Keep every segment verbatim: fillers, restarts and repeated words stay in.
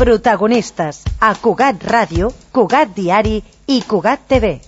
Protagonistes a Cugat Ràdio, Cugat Diari i Cugat T V.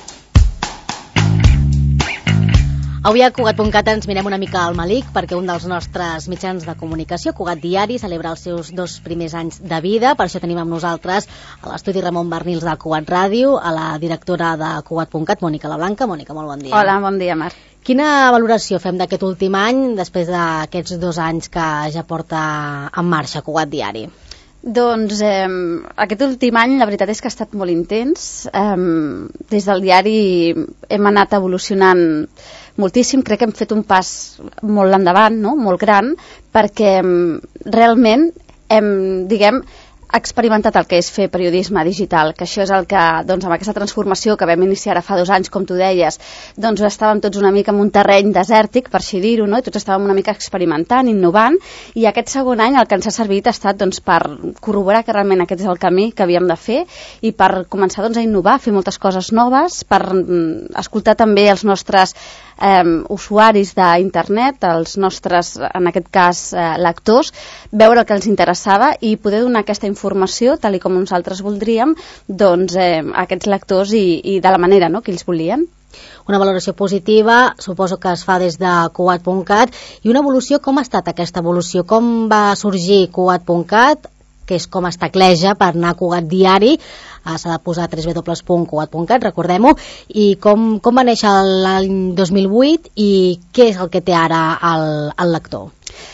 Avui a Cugat punt cat ens mirem una mica al malic perquè un dels nostres mitjans de comunicació, Cugat Diari, celebra els seus dos primers anys de vida. Per això tenim amb nosaltres a l'estudi Ramon Barnils de Cugat Ràdio, a la directora de Cugat punt cat, Mònica Lablanca. Mònica, molt bon dia. Hola, bon dia, Marc. Quina valoració fem d'aquest últim any, després d'aquests dos anys que ja porta en marxa Cugat Diari? Doncs eh, aquest últim any la veritat és que ha estat molt intens. Eh, des del diari hem anat evolucionant moltíssim, crec que hem fet un pas molt endavant, no? Molt gran, perquè realment hem, diguem, experimentat el que és fer periodisme digital, que això és el que, doncs, amb aquesta transformació que vam iniciar ara fa dos anys, com tu deies, doncs estàvem tots una mica en un terreny desèrtic, per així dir-ho, no? I tots estàvem una mica experimentant, innovant, i aquest segon any el que ens ha servit ha estat, doncs, per corroborar que realment aquest és el camí que havíem de fer i per començar, doncs, a innovar, a fer moltes coses noves, per escoltar també els nostres eh, usuaris d'internet, els nostres, en aquest cas, eh, lectors, veure el que els interessava i poder donar aquesta informació informació, tal i com nosaltres voldríem, doncs, eh, a aquests lectors i, i de la manera, no?, que ells volien. Una valoració positiva, suposo que es fa des de Cugat punt cat, i una evolució, com ha estat aquesta evolució? Com va sorgir Cugat punt cat, que és com es tecleja per anar a Cugat Diari, eh, s'ha de posar w w w punt cugat punt cat, recordem-ho, i com, com va néixer l'any dos mil vuit i què és el que té ara el, el lector?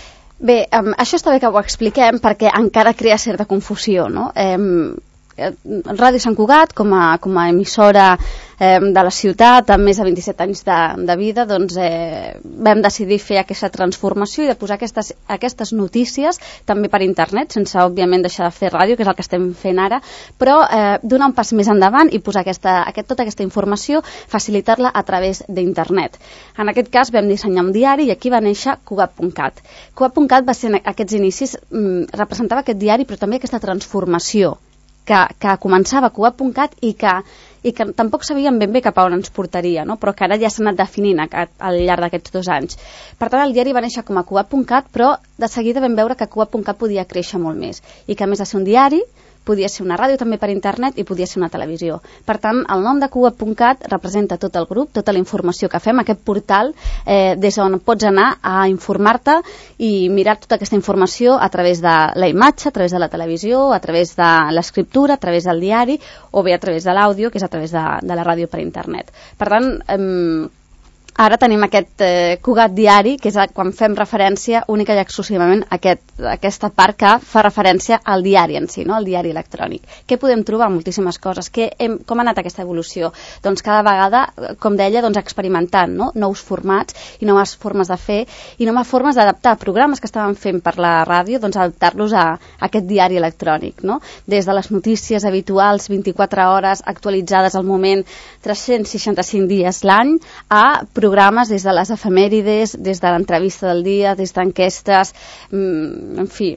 Bé, um, això està bé que ho expliquem perquè encara crea certa confusió, no? Um, Ràdio Sant Cugat, com a, com a emissora eh, de la ciutat, amb més de vint-i-set anys de, de vida, doncs eh, vam decidir fer aquesta transformació i de posar aquestes, aquestes notícies també per internet, sense, òbviament, deixar de fer ràdio, que és el que estem fent ara, però eh, donar un pas més endavant i posar aquesta, aquest, tota aquesta informació, facilitar-la a través d'internet. En aquest cas vam dissenyar un diari i aquí va néixer Cugat punt cat. Cugat punt cat va ser en aquests inicis, mm, representava aquest diari, però també aquesta transformació que, que començava a Cugat punt cat i que, i que tampoc sabíem ben bé cap a on ens portaria, no? Però que ara ja s'ha anat definint al llarg d'aquests dos anys. Per tant, el diari va néixer com a Cugat punt cat, però de seguida vam veure que Cugat punt cat podia créixer molt més i que, a més de ser un diari, podia ser una ràdio també per internet i podia ser una televisió. Per tant, el nom de Cugat punt cat representa tot el grup, tota la informació que fem, aquest portal eh, des on pots anar a informar-te i mirar tota aquesta informació a través de la imatge, a través de la televisió, a través de l'escriptura, a través del diari o bé a través de l'àudio, que és a través de, de la ràdio per internet. Per tant, eh, ara tenim aquest eh, Cugat Diari, que és quan fem referència única i exclusivament a aquest, aquesta part que fa referència al diari en si, no? Al diari electrònic. Què podem trobar? Moltíssimes coses. Que hem, com ha anat aquesta evolució? Doncs cada vegada, com deia, doncs experimentant, no? Nous formats i noves formes de fer i noves formes d'adaptar programes que estàvem fent per la ràdio, doncs adaptar-los a, a aquest diari electrònic, no? Des de les notícies habituals, vint-i-quatre hores actualitzades al moment, tres-cents seixanta-cinc dies l'any, a programes des de les efemèrides, des de l'entrevista del dia, des d'enquestes, en fi,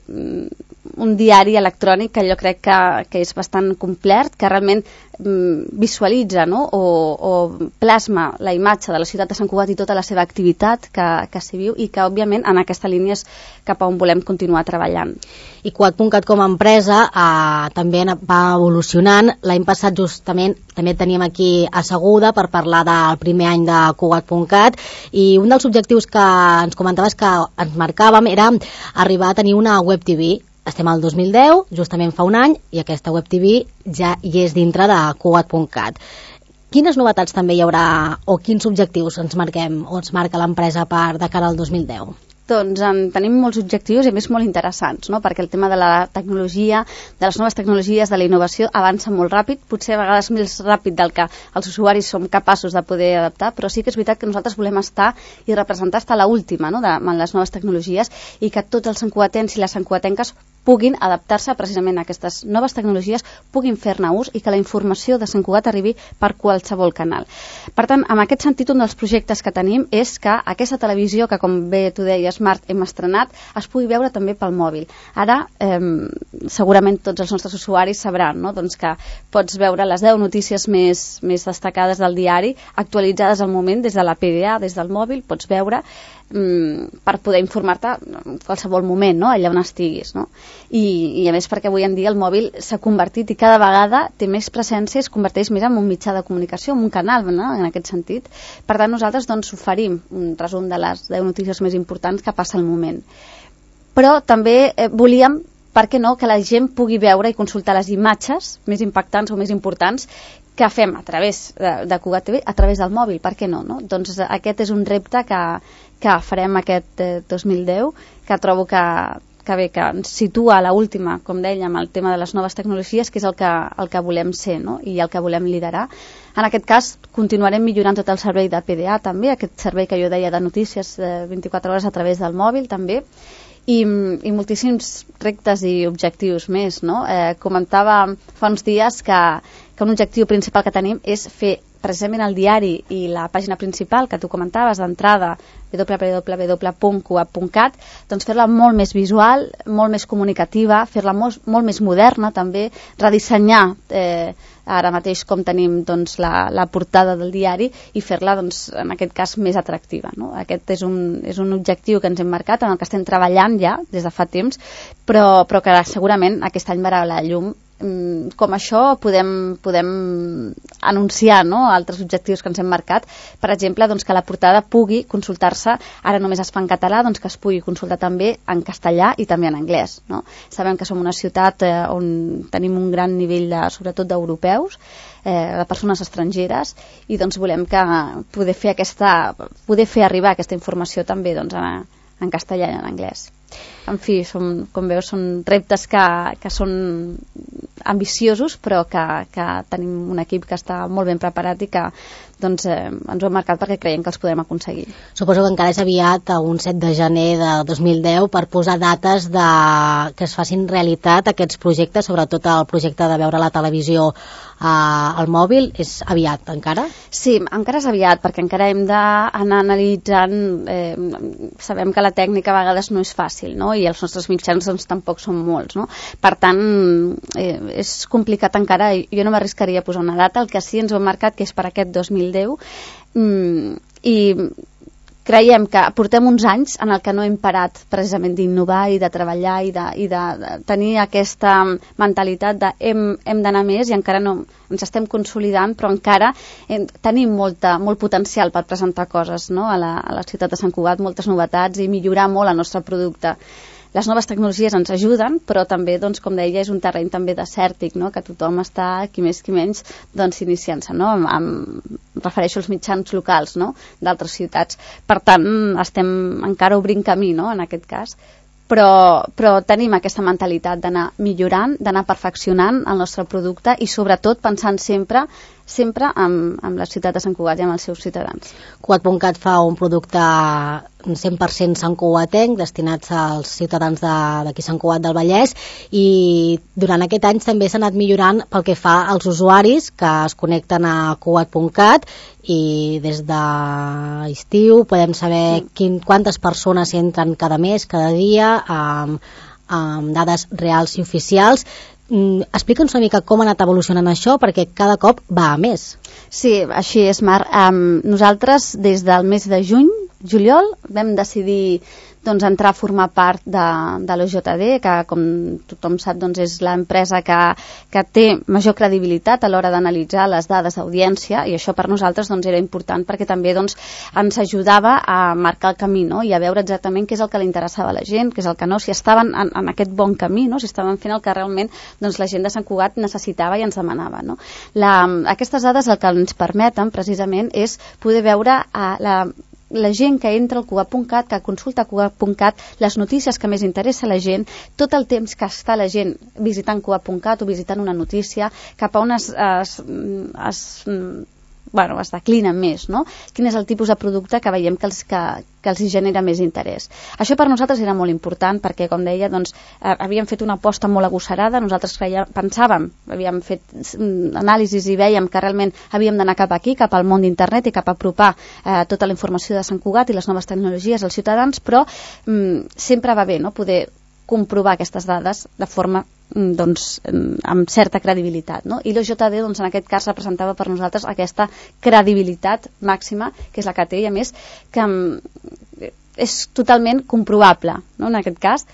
un diari electrònic que jo crec que, que és bastant complet, que realment visualitza, no? o, o plasma la imatge de la ciutat de Sant Cugat i tota la seva activitat que, que s'hi viu i que, òbviament, en aquesta línia és cap a on volem continuar treballant. I Cugat punt cat com a empresa eh, també va evolucionant. L'any passat, justament, també teníem aquí asseguda per parlar del primer any de Cugat punt cat i un dels objectius que ens comentaves que ens marcàvem era arribar a tenir una web T V. Estem al dos mil deu, justament fa un any, i aquesta web T V ja hi és dintre de Cugat punt cat. Quines novetats també hi haurà o quins objectius ens marquem o ens marca l'empresa per de cara al dos mil deu? Doncs en tenim molts objectius i a més molt interessants, no? Perquè el tema de la tecnologia, de les noves tecnologies, de la innovació avança molt ràpid, potser a vegades més ràpid del que els usuaris som capaços de poder adaptar, però sí que és veritat que nosaltres volem estar i representar estar a l'última, no? de, en les noves tecnologies i que tots els santcugatencs i les santcugatenques puguin adaptar-se precisament a aquestes noves tecnologies, puguin fer-ne ús i que la informació de Sant Cugat arribi per qualsevol canal. Per tant, en aquest sentit, un dels projectes que tenim és que aquesta televisió, que com bé tu deies, Marc, hem estrenat, es pugui veure també pel mòbil. Ara, eh, segurament tots els nostres usuaris sabran, no? Doncs que pots veure les deu notícies més, més destacades del diari, actualitzades al moment des de la P D A, des del mòbil, pots veure mm, per poder informar-te en qualsevol moment, no? Allà on estiguis, no? I, i a més perquè avui en dia el mòbil s'ha convertit i cada vegada té més presència i es converteix més en un mitjà de comunicació, en un canal, no? En aquest sentit. Per tant, nosaltres doncs, oferim un resum de les deu notícies més importants que passa al moment. Però també eh, volíem, per què no, que la gent pugui veure i consultar les imatges més impactants o més importants que fem a través de, de Cugat T V, a través del mòbil, per què no, no? Doncs aquest és un repte que, que farem aquest eh, dos mil deu, que trobo que, que bé, que ens situa a l'última, com dèiem, el tema de les noves tecnologies, que és el que, el que volem ser, no? I el que volem liderar. En aquest cas, continuarem millorant tot el servei de P D A també, aquest servei que jo deia de notícies eh, vint-i-quatre hores a través del mòbil també, i, i moltíssims reptes i objectius més, no? Eh, comentava fa uns dies que, que un objectiu principal que tenim és fer precisament el diari i la pàgina principal que tu comentaves d'entrada, w w w punt cugat punt cat, doncs fer-la molt més visual, molt més comunicativa, fer-la molt, molt més moderna també, redissenyar eh, ara mateix com tenim doncs, la, la portada del diari i fer-la doncs, en aquest cas més atractiva, no? Aquest és un, és un objectiu que ens hem marcat, en el que estem treballant ja des de fa temps, però, però que segurament aquest any verà la llum. Com això podem, podem anunciar, no?, altres objectius que ens hem marcat, per exemple doncs, que la portada pugui consultar-se, ara només es fa en català, doncs que es pugui consultar també en castellà i també en anglès, no? Sabem que som una ciutat eh, on tenim un gran nivell de, sobretot d'europeus, eh, de persones estrangeres, i doncs volem que poder fer aquesta, poder fer arribar aquesta informació també doncs, en, en castellà i en anglès. En fi, som, com veus, són reptes que, que són ambiciosos, però que, que tenim un equip que està molt ben preparat i que doncs, eh, ens ho hem marcat perquè creiem que els podem aconseguir. Suposo que encara és aviat, un set de gener de dos mil deu, per posar dates de, que es facin realitat aquests projectes, sobretot el projecte de veure la televisió eh, al mòbil. És aviat encara? Sí, encara és aviat, perquè encara hem d'anar analitzant, eh, sabem que la tècnica a vegades no és fàcil, no? I els nostres mitjans doncs, tampoc són molts, no? Per tant, eh, és complicat encara, jo no m'arriscaria a posar una data, el que sí ens ho hem marcat que és per aquest dos mil deu, mm, i creiem que portem uns anys en el que no hem parat precisament d'innovar i de treballar i de, i de, de tenir aquesta mentalitat de hem, hem d'anar més, i encara no ens estem consolidant, però encara hem, tenim molta, molt potencial per presentar coses, no?, a la, a la ciutat de Sant Cugat, moltes novetats i millorar molt el nostre producte. Les noves tecnologies ens ajuden, però també, doncs, com deia, és un terreny també desèrtic, no?, que tothom està, qui més qui menys, doncs, iniciant-se, no?, amb, amb, refereixo als mitjans locals, no?, d'altres ciutats. Per tant, estem encara obrint camí, no?, en aquest cas, però, però tenim aquesta mentalitat d'anar millorant, d'anar perfeccionant el nostre producte i, sobretot, pensant sempre sempre amb, amb la ciutat de Sant Cugat i amb els seus ciutadans. Cugat punt cat fa un producte cent per cent santcugatenc, destinats als ciutadans d'aquí Sant Cugat del Vallès, i durant aquest any també s'ha anat millorant pel que fa als usuaris que es connecten a Cugat punt cat, i des d'estiu podem saber quin, quantes persones entren cada mes, cada dia, amb, amb dades reals i oficials. Mm, explica'ns una mica com ha anat evolucionant això, perquè cada cop va a més. Sí, així és, Mar. Um, nosaltres, des del mes de juny, juliol, vam decidir doncs, entrar a formar part de, de l'O J D, que, com tothom sap, doncs, és l'empresa que, que té major credibilitat a l'hora d'analitzar les dades d'audiència, i això per nosaltres doncs, era important perquè també doncs, ens ajudava a marcar el camí, no?, i a veure exactament què és el que li interessava a la gent, què és el que no, si estaven en, en aquest bon camí, no?, si estaven fent el que realment doncs, la gent de Sant Cugat necessitava i ens demanava, no? La, aquestes dades el que ens permeten precisament és poder veure a la la gent que entra al Cugat punt cat, que consulta Cugat punt cat, les notícies que més interessa a la gent, tot el temps que està la gent visitant Cugat punt cat o visitant una notícia, cap a on es, es, es, bueno, es declinen més, no? Quin és el tipus de producte que veiem que els, que, que els genera més interès. Això per nosaltres era molt important perquè, com deia, doncs, eh, havíem fet una aposta molt agosarada, nosaltres creia, pensàvem, havíem fet mm, anàlisis i veiem que realment havíem d'anar cap aquí, cap al món d'internet i cap a apropar eh, tota la informació de Sant Cugat i les noves tecnologies als ciutadans, però mm, sempre va bé, no?, poder comprovar aquestes dades de forma doncs, amb certa credibilitat, no? I l'O J D doncs, en aquest cas representava per nosaltres aquesta credibilitat màxima que és la que té, i a més que és totalment comprovable, no? En aquest cas,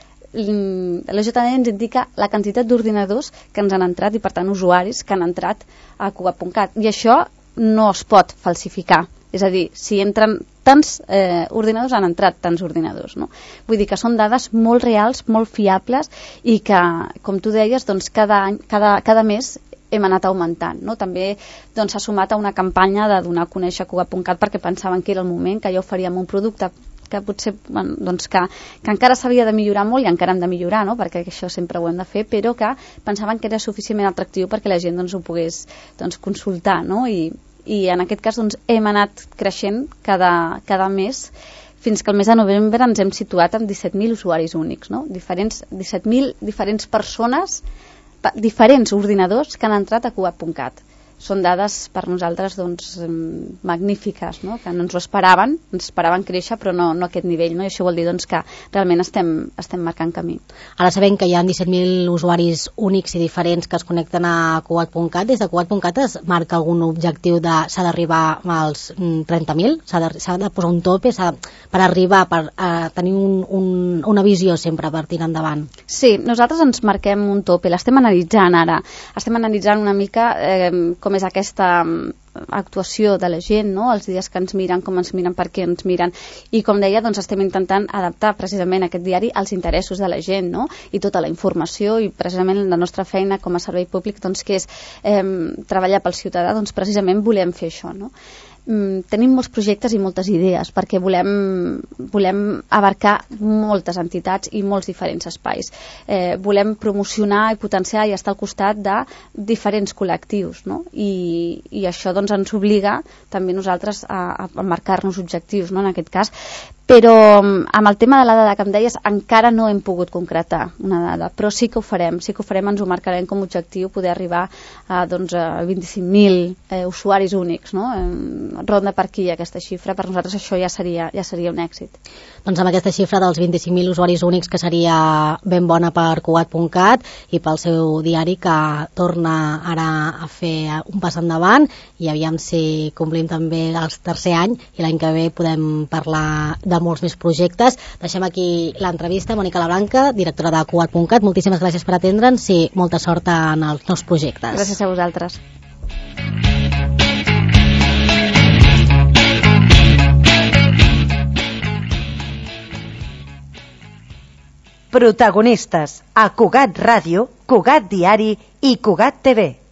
l'A J D ens indica la quantitat d'ordinadors que ens han entrat i per tant usuaris que han entrat a Cugat punt cat, i això no es pot falsificar, és a dir, si entren tants eh, ordinadors, han entrat tants ordinadors, no? Vull dir que són dades molt reals, molt fiables, i que, com tu deies, doncs cada any, cada, cada mes hem anat augmentant, no? També doncs, s'ha sumat a una campanya de donar a conèixer Cugat punt cat perquè pensaven que era el moment, que ja oferíem un producte que potser, bueno, doncs que, que encara s'havia de millorar molt, i encara hem de millorar, no? Perquè això sempre ho hem de fer, però que pensaven que era suficientment atractiu perquè la gent doncs, ho pogués doncs, consultar, no? I, i en aquest cas doncs, hem anat creixent cada, cada mes, fins que el mes de novembre ens hem situat amb disset mil usuaris únics, no? Diferents, disset mil diferents persones, diferents ordinadors que han entrat a Cugat punt cat. Són dades per nosaltres doncs, magnífiques, no? Que no ens ho esperaven, ens esperaven créixer, però no, no a aquest nivell, no? I això vol dir doncs, que realment estem, estem marcant camí. Ara sabem que hi ha disset mil usuaris únics i diferents que es connecten a Cugat punt cat. Des de Cugat punt cat es marca algun objectiu de s'ha d'arribar als trenta mil? S'ha de, s'ha de posar un tope per arribar, per a tenir un, un, una visió sempre per tirar endavant? Sí, nosaltres ens marquem un tope, l'estem analitzant ara. Estem analitzant una mica eh, com és aquesta actuació de la gent, no? Els dies que ens miren, com ens miren, per què ens miren, i com deia, doncs estem intentant adaptar precisament aquest diari als interessos de la gent, no? I tota la informació, i precisament la nostra feina com a servei públic, doncs que és eh, treballar pel ciutadà, doncs precisament volem fer això, no? Tenim molts projectes i moltes idees perquè volem, volem abarcar moltes entitats i molts diferents espais. Eh, volem promocionar i potenciar i estar al costat de diferents col·lectius, no? I, i això doncs, ens obliga també nosaltres a, a marcar-nos objectius, no? En aquest cas. Però amb el tema de la dada que em deies encara no hem pogut concretar una dada, però sí que ho farem, sí que ho farem, ens ho marcarem com a objectiu poder arribar a, doncs, a vint-i-cinc mil eh, usuaris únics, no? Ronda per aquí aquesta xifra, per nosaltres això ja seria, ja seria un èxit. Doncs amb aquesta xifra dels vint-i-cinc mil usuaris únics, que seria ben bona per Cugat punt cat i pel seu diari, que torna ara a fer un pas endavant, i aviam si complim també el tercer any i l'any que ve podem parlar de molts més projectes. Deixem aquí l'entrevista. Mònica Labranca, directora de Cugat punt cat, moltíssimes gràcies per atendre'ns i molta sort en els nous projectes. Gràcies a vosaltres. Protagonistes a Cugat Ràdio, Cugat Diari i Cugat T V.